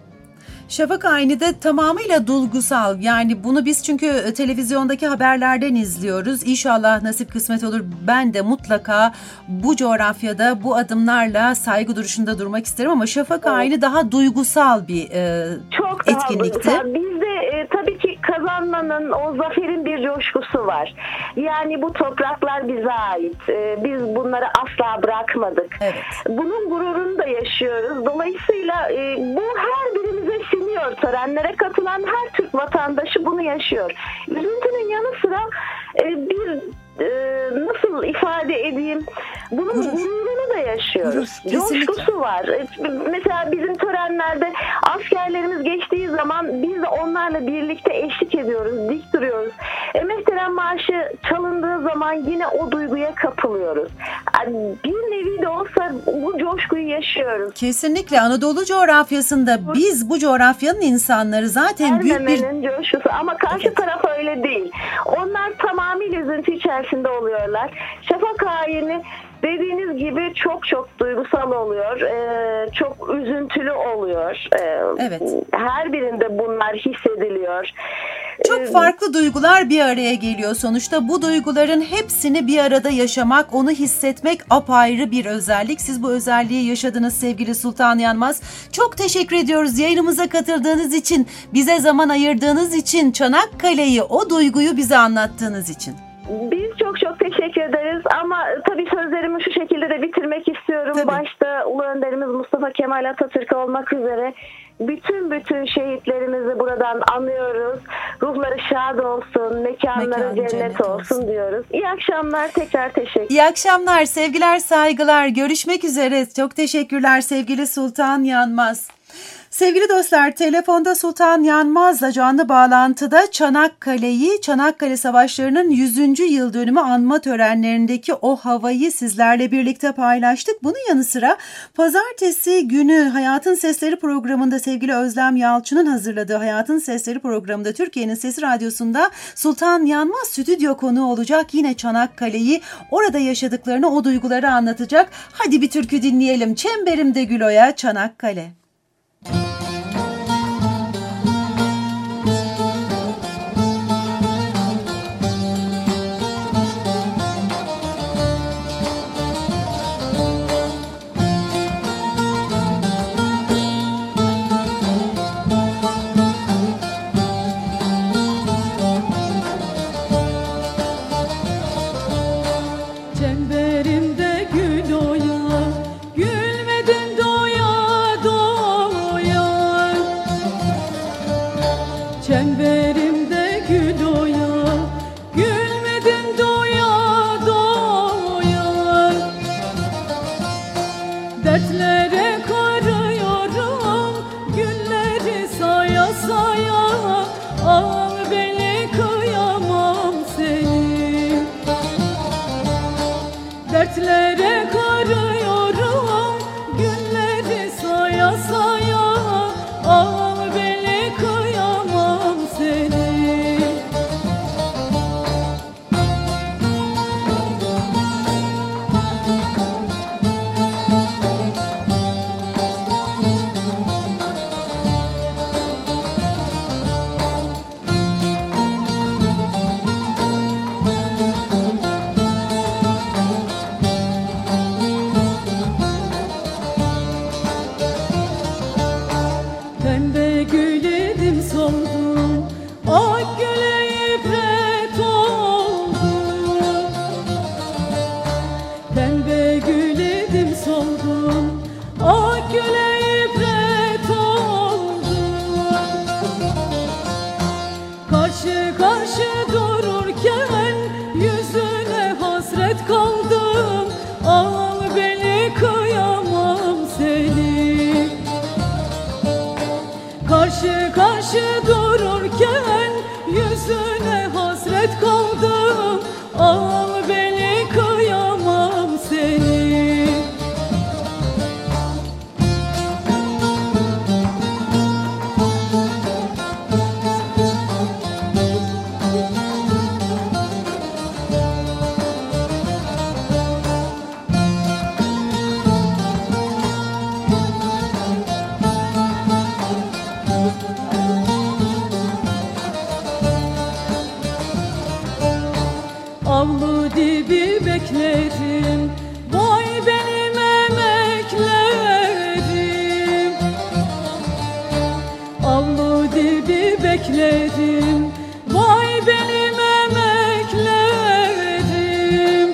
Şafak ayini de tamamıyla duygusal. Yani bunu biz çünkü televizyondaki haberlerden izliyoruz. İnşallah nasip kısmet olur. Ben de mutlaka bu coğrafyada bu adımlarla saygı duruşunda durmak isterim ama Şafak evet. ayini daha duygusal bir e, Çok etkinlikti. Daha bizde e, tabii ki kazanmanın, o zaferin bir coşkusu var. Yani bu topraklar bize ait. E, biz bunları asla bırakmadık. Evet. Bunun gururunu da yaşıyoruz. Dolayısıyla e, bu her birimize siniyor. Törenlere katılan her Türk vatandaşı bunu yaşıyor. Üzüntünün yanı sıra e, bir e, nasıl ifade edeyim, bunun Gurur. gururunu da yaşıyoruz. Gurur, coşkusu var. E, mesela bizim törenlerde askerlerimiz geçtiği zaman biz de onlarla birlikte eşlik ediyoruz, dik duruyoruz. E, Mehteren Marşı çalındığı zaman yine o duyguya kapılıyoruz. Yani bir nevi de olsa bu coşkuyu yaşıyoruz. Kesinlikle Anadolu coğrafyasında biz bu coğrafyanın insanları zaten büyük bir... coşkusu ama karşı evet. taraf öyle değil. Onlar tamamıyla üzüntü içerisinde oluyorlar. Şafak ayini dediğiniz gibi çok çok duygusal oluyor. Ee, çok üzüntülü oluyor. Ee, evet. Her birinde bunlar hissediliyor. Çok ee, farklı duygular bir araya geliyor. Sonuçta bu duyguların hepsini bir arada yaşamak, onu hissetmek apayrı bir özellik. Siz bu özelliği yaşadınız sevgili Sultan Yanmaz. Çok teşekkür ediyoruz yayınımıza katıldığınız için, bize zaman ayırdığınız için, Çanakkale'yi, o duyguyu bize anlattığınız için. Biz çok çok teşekkür ederiz ama tabii sözlerimi şu şekilde de bitirmek istiyorum. Tabii. Başta Ulu Önderimiz Mustafa Kemal Atatürk olmak üzere bütün bütün şehitlerimizi buradan anıyoruz. Ruhları şad olsun, mekanları Mekanı cennet, cennet olsun, olsun diyoruz. İyi akşamlar, tekrar teşekkür. İyi akşamlar, sevgiler, saygılar. Görüşmek üzere. Çok teşekkürler sevgili Sultan Yanmaz. Sevgili dostlar, telefonda Sultan Yanmaz'la canlı bağlantıda Çanakkale'yi, Çanakkale Savaşları'nın yüzüncü yıl dönümü anma törenlerindeki o havayı sizlerle birlikte paylaştık. Bunun yanı sıra pazartesi günü Hayatın Sesleri programında sevgili Özlem Yalçın'ın hazırladığı Hayatın Sesleri programında Türkiye'nin Sesi Radyosu'nda Sultan Yanmaz stüdyo konuğu olacak. Yine Çanakkale'yi, orada yaşadıklarını, o duyguları anlatacak. Hadi bir türkü dinleyelim. Çemberimde Güloya, Çanakkale. Çemberimde gül oya, gülmedim doya doya. Çemberimde gül oya, gülmedim doya doya. Dertlere karıyorum, günleri saya saya. Al beni, kıyamam seni. Dertlere karıyorum, günleri saya saya. Al beni, kıyamam seni. Pembe gül idim soldum, ak güle ibret oldum. Pembe gül idim soldum, ak güle ibret oldum. Karşı karşı dururken yüzüne hasret kaldım. Al beni, kıyamam seni. Karşı karşı dururken yüzüne hasret kaldım. Al beni, kıyamam seni. Avlu dibi beklerim, vay benim emeklerim. Avlu dibi beklerim, vay benim emeklerim.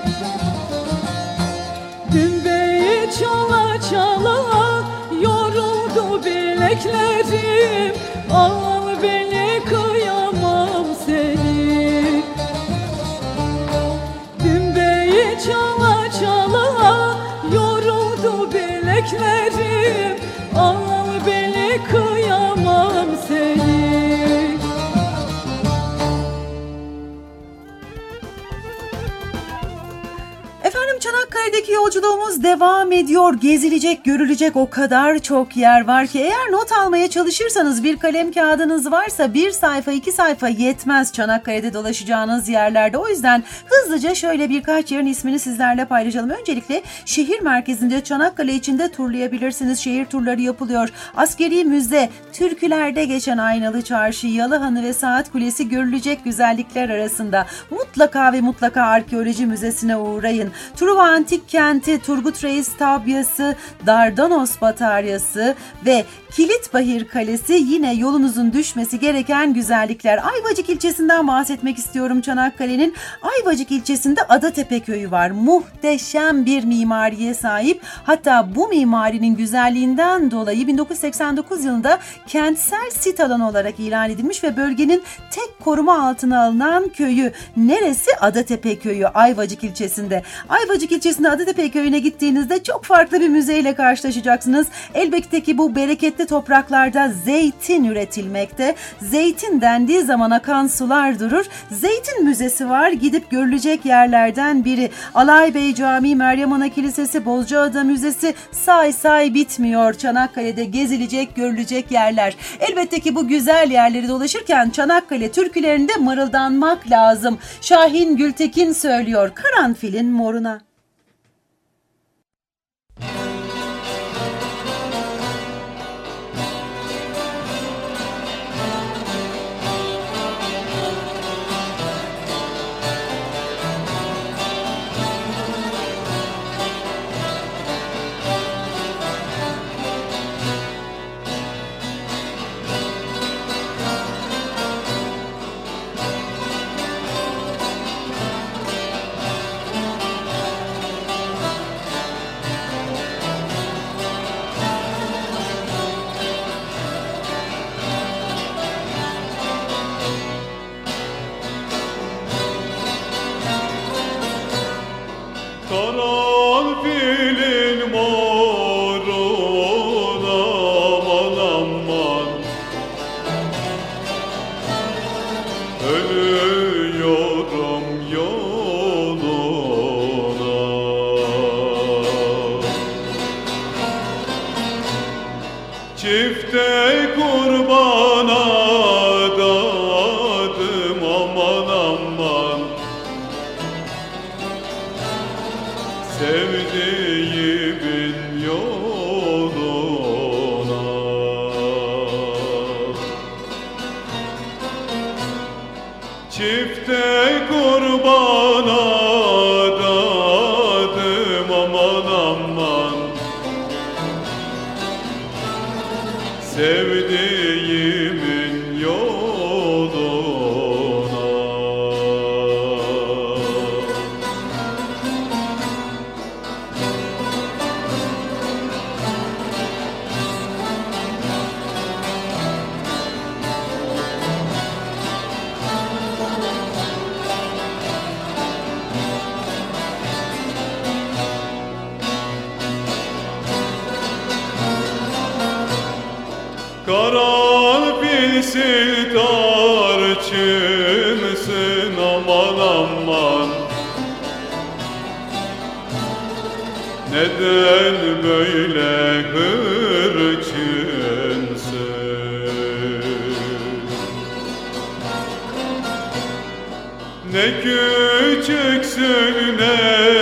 Dümbeyi çala çala yoruldu bileklerim. Al beni, kıyamam seni. Dümbeyi çala çala yoruldu bileklerim. Al beni, kıyamam seni. Efendim, Çanakkale'deki yolculuğumuz devam ediyor. Gezilecek, görülecek o kadar çok yer var ki eğer not almaya çalışırsanız, bir kalem kağıdınız varsa bir sayfa iki sayfa yetmez Çanakkale'de dolaşacağınız yerlerde. O yüzden hızlıca şöyle birkaç yerin ismini sizlerle paylaşalım. Öncelikle şehir merkezinde Çanakkale içinde turlayabilirsiniz. Şehir turları yapılıyor. Askeri müze, türkülerde geçen Aynalı Çarşı, Yalıhanı ve Saat Kulesi görülecek güzellikler arasında. Mutlaka ve mutlaka arkeoloji müzesine uğrayın. Truva Antik Kenti, Turgut Turgut Reis Tabyası, Dardanos Bataryası ve Kilitbahir Kalesi yine yolunuzun düşmesi gereken güzellikler. Ayvacık ilçesinden bahsetmek istiyorum Çanakkale'nin. Ayvacık ilçesinde Adatepe Köyü var. Muhteşem bir mimariye sahip. Hatta bu mimarinin güzelliğinden dolayı bin dokuz yüz seksen dokuz yılında kentsel sit alanı olarak ilan edilmiş ve bölgenin tek koruma altına alınan köyü. Neresi? Adatepe Köyü, Ayvacık ilçesinde. Ayvacık ilçesinde Adatepe Köyü'ne gittiğinizde çok farklı bir müzeyle karşılaşacaksınız. Elbette ki bu bereketli topraklarda zeytin üretilmekte. Zeytin dendiği zaman akan sular durur. Zeytin müzesi var. Gidip görülecek yerlerden biri. Alaybey Camii, Meryem Ana Kilisesi, Bozcaada Müzesi, say say bitmiyor. Çanakkale'de gezilecek, görülecek yerler. Elbette ki bu güzel yerleri dolaşırken Çanakkale türkülerinde mırıldanmak lazım. Şahin Gültekin söylüyor Karanfilin moruna. Karanfilin moruna aman aman, ölüyorum yoluna. Çifte kurban adadım aman aman, sevdiğimin yoluna. Çifte kurban adadım aman aman, sevdiğimin yoluna. Karanfilsin tarçınsın aman aman, neden böyle hırçınsın? Ne küçüksün ne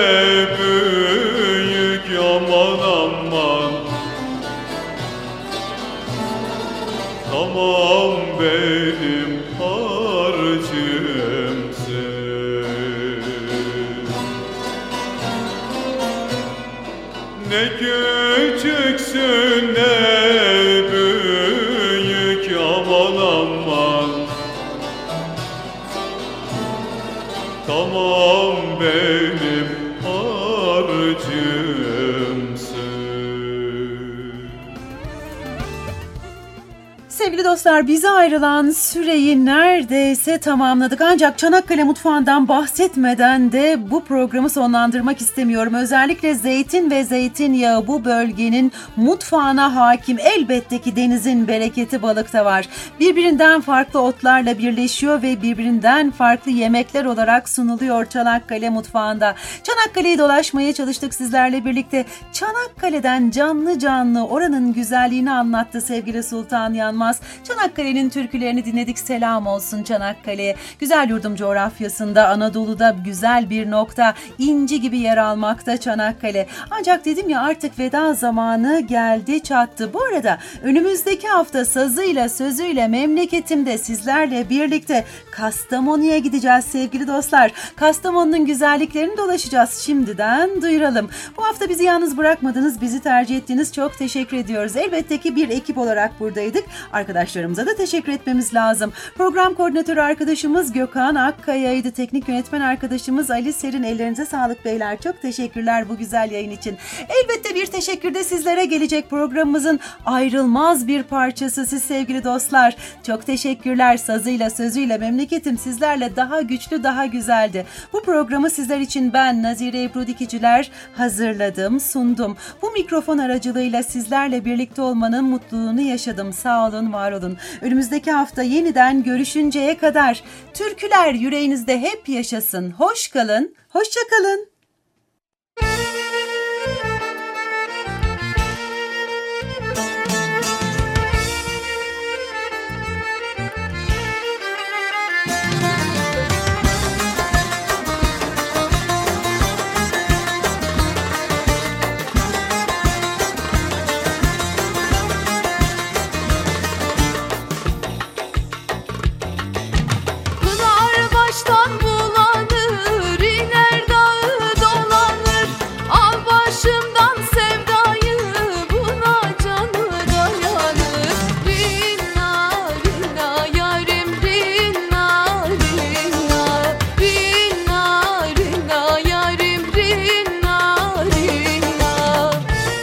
büyük aman aman, tamam benim harcımsın. Ne küçüksün ne büyük aman aman, tamam benim harcımsın. Sevgili dostlar, bize ayrılan süreyi neredeyse tamamladık. Ancak Çanakkale mutfağından bahsetmeden de bu programı sonlandırmak istemiyorum. Özellikle zeytin ve zeytinyağı bu bölgenin mutfağına hakim. Elbette ki denizin bereketi balıkta var. Birbirinden farklı otlarla birleşiyor ve birbirinden farklı yemekler olarak sunuluyor Çanakkale mutfağında. Çanakkale'yi dolaşmaya çalıştık sizlerle birlikte. Çanakkale'den canlı canlı oranın güzelliğini anlattı sevgili Sultan Yanmaz. olmaz. Çanakkale'nin türkülerini dinledik, selam olsun Çanakkale'ye. Güzel yurdum coğrafyasında, Anadolu'da güzel bir nokta, inci gibi yer almakta Çanakkale. Ancak dedim ya, artık veda zamanı geldi çattı. Bu arada önümüzdeki hafta sazıyla sözüyle memleketimde sizlerle birlikte Kastamonu'ya gideceğiz sevgili dostlar. Kastamonu'nun güzelliklerini dolaşacağız. Şimdiden duyuralım. Bu hafta bizi yalnız bırakmadınız, bizi tercih ettiğiniz çok teşekkür ediyoruz. Elbette ki bir ekip olarak buradaydık. Arkadaşlarımıza da teşekkür etmemiz lazım. Program koordinatörü arkadaşımız Gökhan Akkaya'ydı. Teknik yönetmen arkadaşımız Ali Serin. Ellerinize sağlık beyler. Çok teşekkürler bu güzel yayın için. Elbette bir teşekkür de sizlere gelecek. Programımızın ayrılmaz bir parçası siz sevgili dostlar. Çok teşekkürler. Sazıyla sözüyle memleketim sizlerle daha güçlü, daha güzeldi. Bu programı sizler için ben Nazire Ebru Dikiciler hazırladım, sundum. Bu mikrofon aracılığıyla sizlerle birlikte olmanın mutluluğunu yaşadım. Sağ olun, var olun. Önümüzdeki hafta yeniden görüşünceye kadar türküler yüreğinizde hep yaşasın. Hoş kalın, hoşça kalın. Baştan bulanır, iner dağı dolanır. Al başımdan sevdayı, buna canı dayanır. Rinna, rinna yarim, rinna, rinna. Rinna, rinna yarim, rinna, rinna.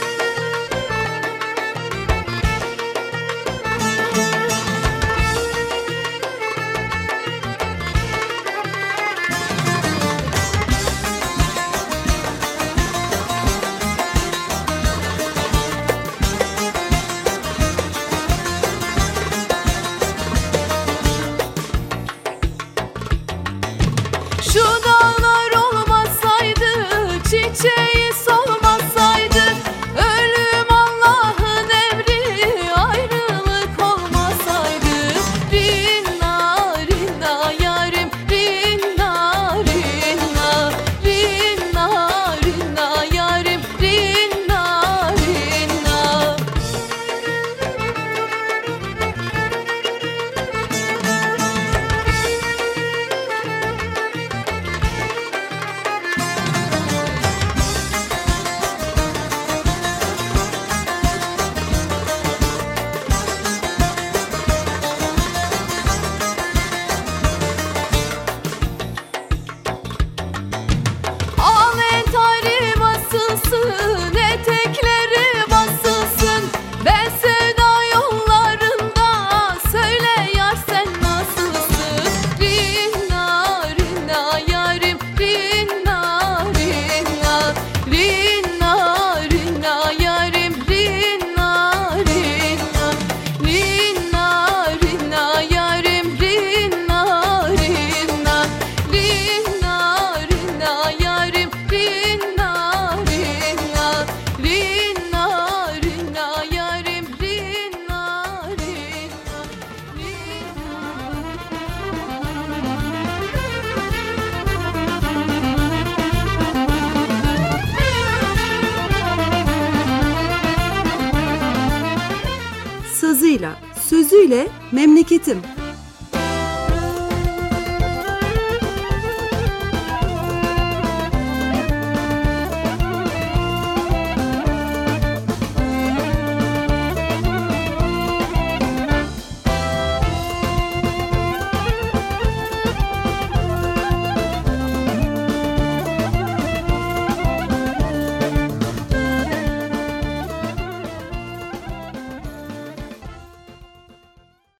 Şu dağlar olmasaydı, çiçeği solmasaydı, ölüm Allah'ın emri, ayrılık olmasaydı. Rinna, rinna yarim, rinna, rinna. Rinna, rinna yarim, rinna, rinna. Al entari basılsın, etekleri basılsın. Ben sevda yollarında, söyle yar sen nasılsın? Rinna, rinna yarim, rinna, rinna. Rinna, rinna yarim, rinna, rinna. Rinna, rinna yarim, rinna, rinna. Rinna, rinna yarim, rinna, rinna. Rinna, rinna yarim, rinna, Sazıyla, sözüyle memleketim.